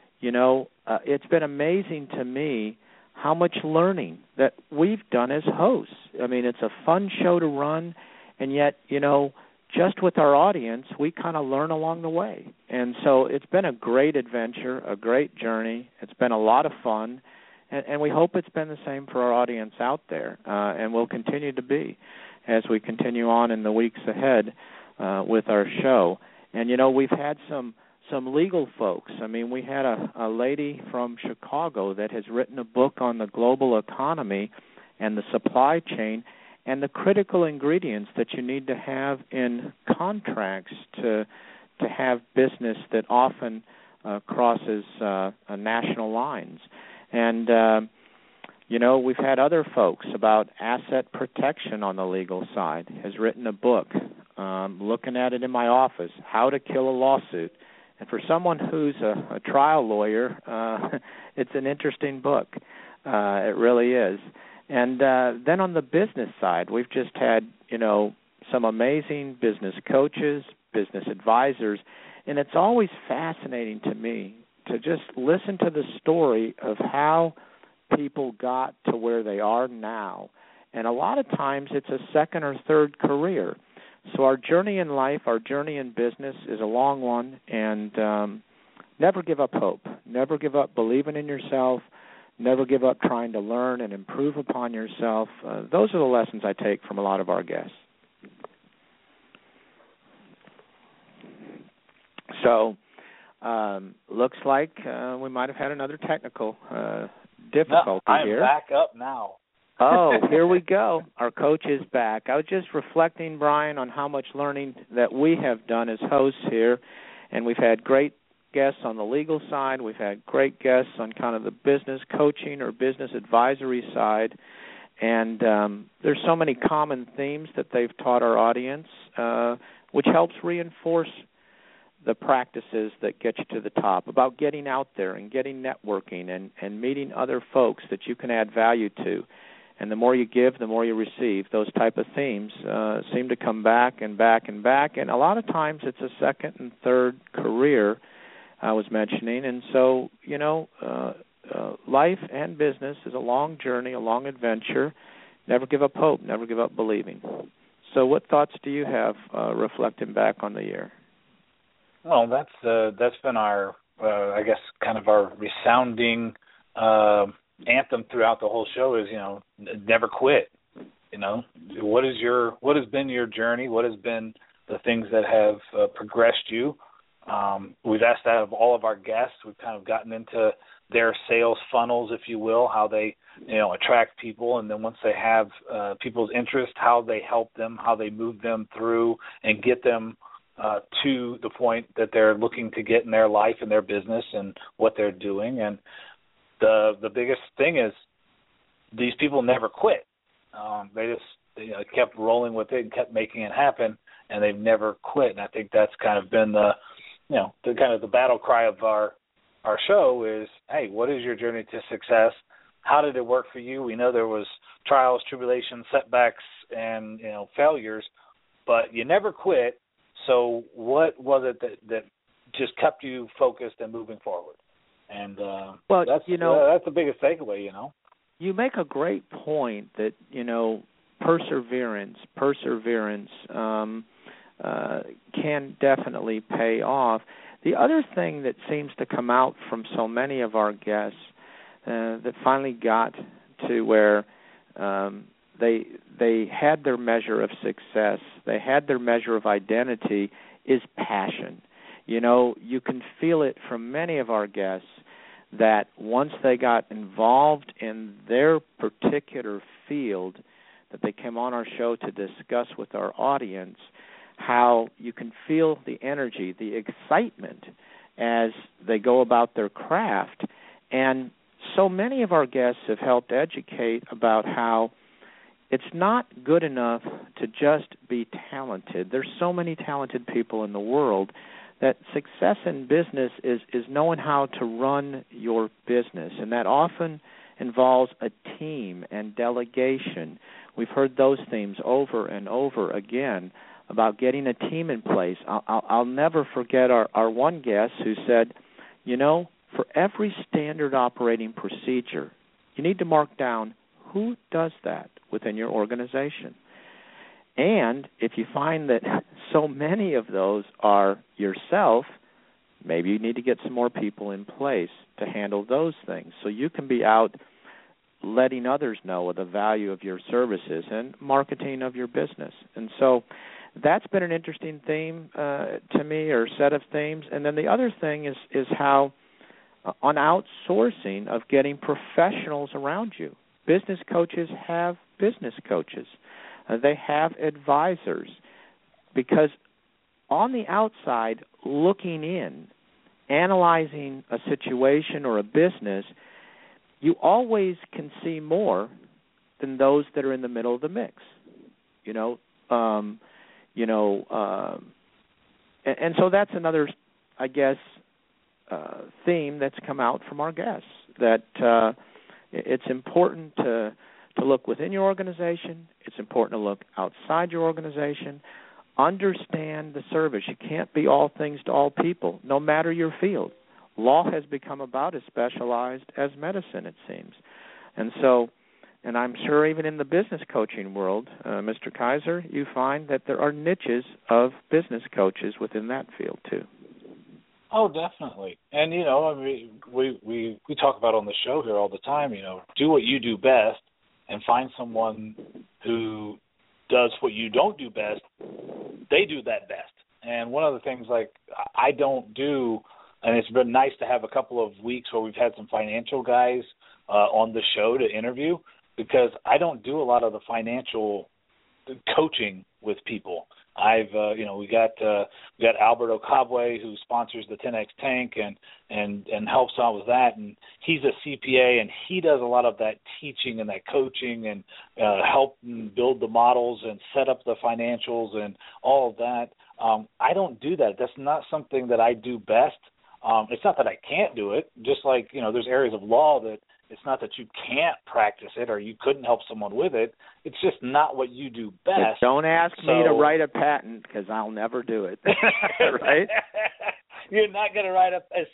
It's been amazing to me how much learning that we've done as hosts. It's a fun show to run, and yet, just with our audience, we kind of learn along the way. And so it's been a great adventure, a great journey. It's been a lot of fun, and we hope it's been the same for our audience out there, and will continue to be as we continue on in the weeks ahead with our show. And, we've had some legal folks. We had a lady from Chicago that has written a book on the global economy and the supply chain and the critical ingredients that you need to have in contracts to have business that often crosses national lines. And, we've had other folks about asset protection on the legal side, has written a book, looking at it in my office, How to Kill a Lawsuit. And for someone who's a trial lawyer, it's an interesting book. It really is. And then on the business side, we've just had, some amazing business coaches, business advisors, and it's always fascinating to me to just listen to the story of how people got to where they are now. And a lot of times it's a second or third career. So our journey in life, our journey in business is a long one, and never give up hope. Never give up believing in yourself. Never give up trying to learn and improve upon yourself. Those are the lessons I take from a lot of our guests. So, looks like we might have had another technical difficulty here. I'm back up now. Oh, here we go. Our coach is back. I was just reflecting, Brian, on how much learning that we have done as hosts here, and we've had great guests on the legal side. We've had great guests on kind of the business coaching or business advisory side, and there's so many common themes that they've taught our audience, which helps reinforce the practices that get you to the top, about getting out there and getting networking and meeting other folks that you can add value to. And the more you give, the more you receive. Those type of themes seem to come back and back and back. And a lot of times it's a second and third career I was mentioning. And so, life and business is a long journey, a long adventure. Never give up hope, never give up believing. So what thoughts do you have reflecting back on the year? Well, that's been our, I guess, kind of our resounding anthem throughout the whole show is, never quit. What has been your journey? What has been the things that have progressed you? We've asked that of all of our guests. We've kind of gotten into their sales funnels, if you will, how they, attract people, and then once they have people's interest, how they help them, how they move them through and get them to the point that they're looking to get in their life and their business and what they're doing. And the biggest thing is these people never quit. They just kept rolling with it and kept making it happen, and they've never quit. And I think that's kind of been the battle cry of our show is, hey, what is your journey to success? How did it work for you? We know there was trials, tribulations, setbacks, and failures, but you never quit. So what was it that just kept you focused and moving forward? And that's the biggest takeaway, You make a great point that, can definitely pay off. The other thing that seems to come out from so many of our guests that finally got to where they had their measure of success, they had their measure of identity, is passion. You know, you can feel it from many of our guests that once they got involved in their particular field that they came on our show to discuss with our audience, how you can feel the energy, the excitement as they go about their craft. And so many of our guests have helped educate about how it's not good enough to just be talented. There's so many talented people in the world that success in business is knowing how to run your business, and that often involves a team and delegation. We've heard those themes over and over again about getting a team in place. I'll never forget our one guest who said, you know, for every standard operating procedure, you need to mark down who does that within your organization. And if you find that so many of those are yourself, maybe you need to get some more people in place to handle those things so you can be out letting others know of the value of your services and marketing of your business. And so that's been an interesting theme to me, or set of themes. And then the other thing is how on outsourcing of getting professionals around you. Business coaches have business coaches. They have advisors, because on the outside, looking in, analyzing a situation or a business, you always can see more than those that are in the middle of the mix. And so that's another, I guess, theme that's come out from our guests, that it's important to look within your organization. It's important to look outside your organization. Understand the service. You can't be all things to all people, no matter your field. Law has become about as specialized as medicine, it seems. And so, and I'm sure even in the business coaching world, Mr. Kaiser, you find that there are niches of business coaches within that field too. Oh, definitely. And, you know, I mean, we talk about on the show here all the time, you know, do what you do best and find someone who does what you don't do best. They do that best. And one of the things, like, I don't do, and it's been nice to have a couple of weeks where we've had some financial guys on the show to interview, because I don't do a lot of the financial coaching with people. We got Alberto Cabwe, who sponsors the 10X Tank and helps out with that, and he's a CPA, and he does a lot of that teaching and that coaching and help build the models and set up the financials and all of that. I don't do that. That's not something that I do best. It's not that I can't do it. Just like, you know, there's areas of law that it's not that you can't practice it or you couldn't help someone with it. It's just not what you do best. Don't ask me to write a patent, because I'll never do it. Right? You're not going to write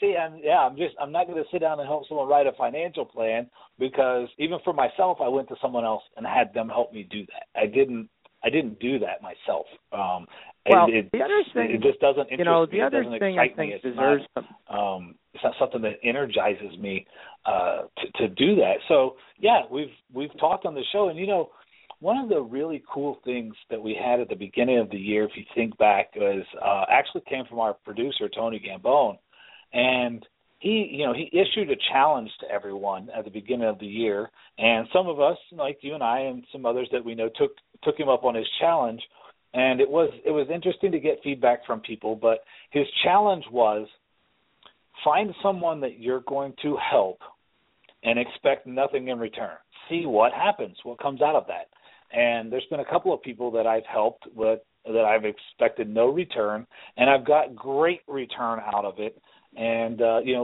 I'm not going to sit down and help someone write a financial plan, because even for myself, I went to someone else and had them help me do that. I didn't do that myself. The other thing, it just doesn't interest me. The other thing I think deserves. It's not something that energizes me to do that. So yeah, we've talked on the show, and you know, one of the really cool things that we had at the beginning of the year, if you think back, was actually came from our producer Tony Gambone, and he issued a challenge to everyone at the beginning of the year, and some of us, like you and I, and some others that we know, took him up on his challenge. And it was interesting to get feedback from people, but his challenge was find someone that you're going to help and expect nothing in return. See what happens, what comes out of that. And there's been a couple of people that I've helped with that I've expected no return, and I've got great return out of it. And,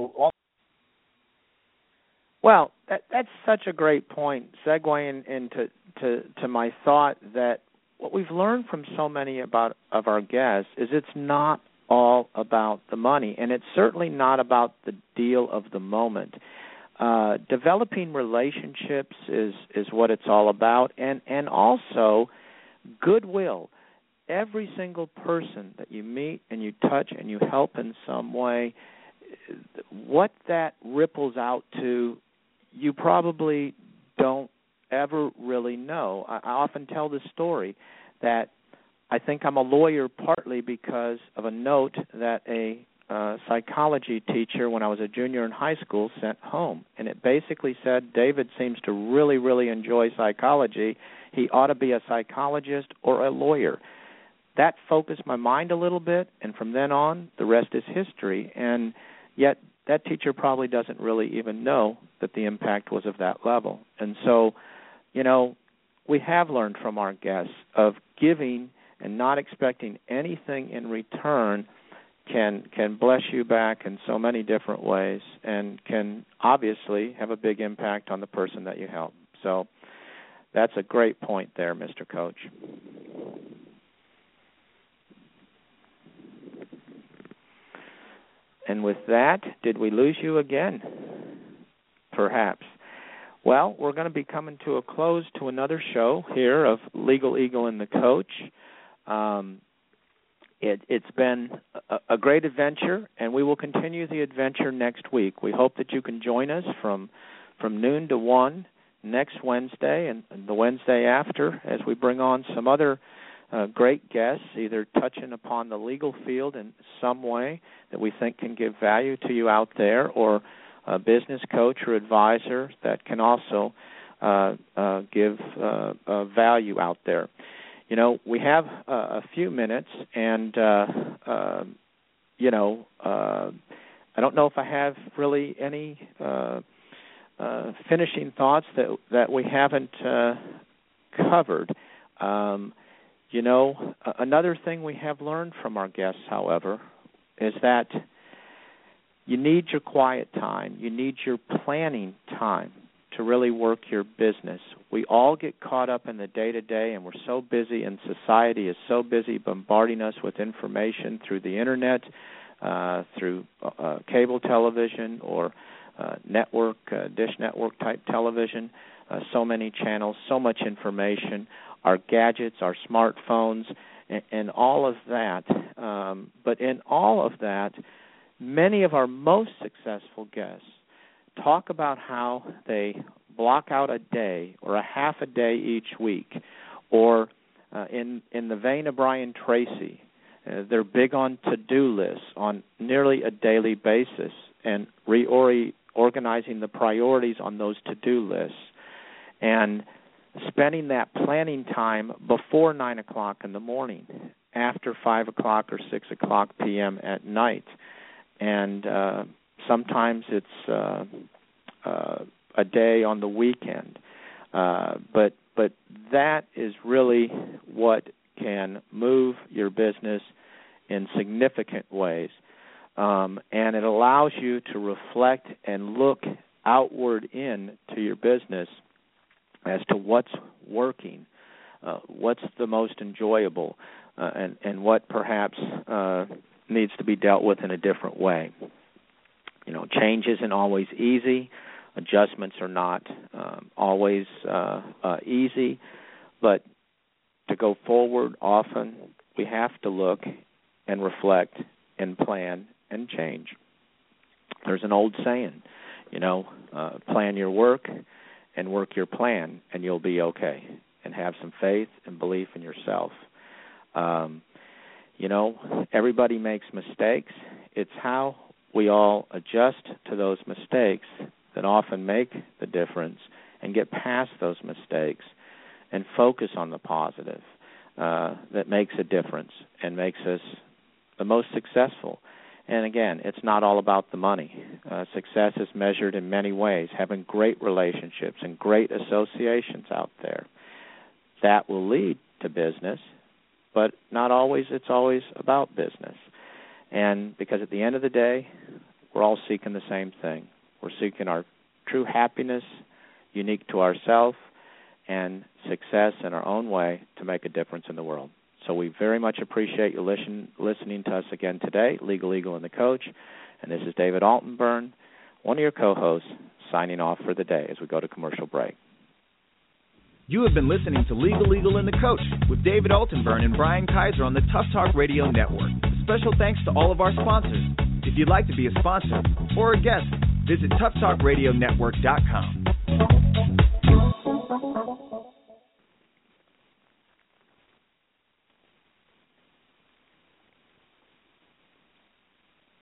Well, that's such a great point, segueing into my thought that what we've learned from so many of our guests is it's not all about the money, and it's certainly not about the deal of the moment. Developing relationships is what it's all about, and also goodwill. every single person that you meet and you touch and you help in some way, what that ripples out to, you probably don't ever really know. I often tell this story that I think I'm a lawyer partly because of a note that a psychology teacher when I was a junior in high school sent home. And it basically said, David seems to really, really enjoy psychology. He ought to be a psychologist or a lawyer. That focused my mind a little bit, and from then on, the rest is history. And yet that teacher probably doesn't really even know that the impact was of that level. And so, you know, we have learned from our guests of giving and not expecting anything in return can bless you back in so many different ways and can obviously have a big impact on the person that you help. So that's a great point there, Mr. Coach. And with that, did we lose you again? Perhaps. Well, we're going to be coming to a close to another show here of Legal Eagle and the Coach. It's been a great adventure, and we will continue the adventure next week. We hope that you can join us from noon to 1 next Wednesday and the Wednesday after as we bring on some other great guests, either touching upon the legal field in some way that we think can give value to you out there, or a business coach or advisor that can also give value out there. You know, we have a few minutes, and, you know, I don't know if I have really any finishing thoughts that we haven't covered. You know, another thing we have learned from our guests, however, is that you need your quiet time. You need your planning time to really work your business. We all get caught up in the day-to-day, and we're so busy, and society is so busy bombarding us with information through the Internet, through cable television or network, dish network-type television, so many channels, so much information, our gadgets, our smartphones, and all of that. But in all of that, many of our most successful guests talk about how they block out a day or a half a day each week, or in the vein of Brian Tracy, they're big on to-do lists on nearly a daily basis and reorganizing the priorities on those to-do lists and spending that planning time before 9 o'clock in the morning, after 5 o'clock or 6 o'clock p.m. at night. And sometimes it's a day on the weekend. But that is really what can move your business in significant ways. And it allows you to reflect and look outward in to your business as to what's working, what's the most enjoyable, and what perhaps needs to be dealt with in a different way. You know, change isn't always easy. Adjustments are not always easy. But to go forward, often we have to look and reflect and plan and change. There's an old saying, you know, plan your work and work your plan, and you'll be okay. And have some faith and belief in yourself. You know, everybody makes mistakes. It's how we all adjust to those mistakes that often make the difference and get past those mistakes and focus on the positive that makes a difference and makes us the most successful. And again, it's not all about the money. Success is measured in many ways, having great relationships and great associations out there. That will lead to business, but not always. It's always about business. And because at the end of the day, we're all seeking the same thing. We're seeking our true happiness, unique to ourselves, and success in our own way to make a difference in the world. So we very much appreciate you listening to us again today, Legal Eagle and the Coach. And this is David Altenburn, one of your co-hosts, signing off for the day as we go to commercial break. You have been listening to Legal, Eagle, and the Coach with David Altenburn and Brian Kaiser on the Tough Talk Radio Network. Special thanks to all of our sponsors. If you'd like to be a sponsor or a guest, visit toughtalkradionetwork.com.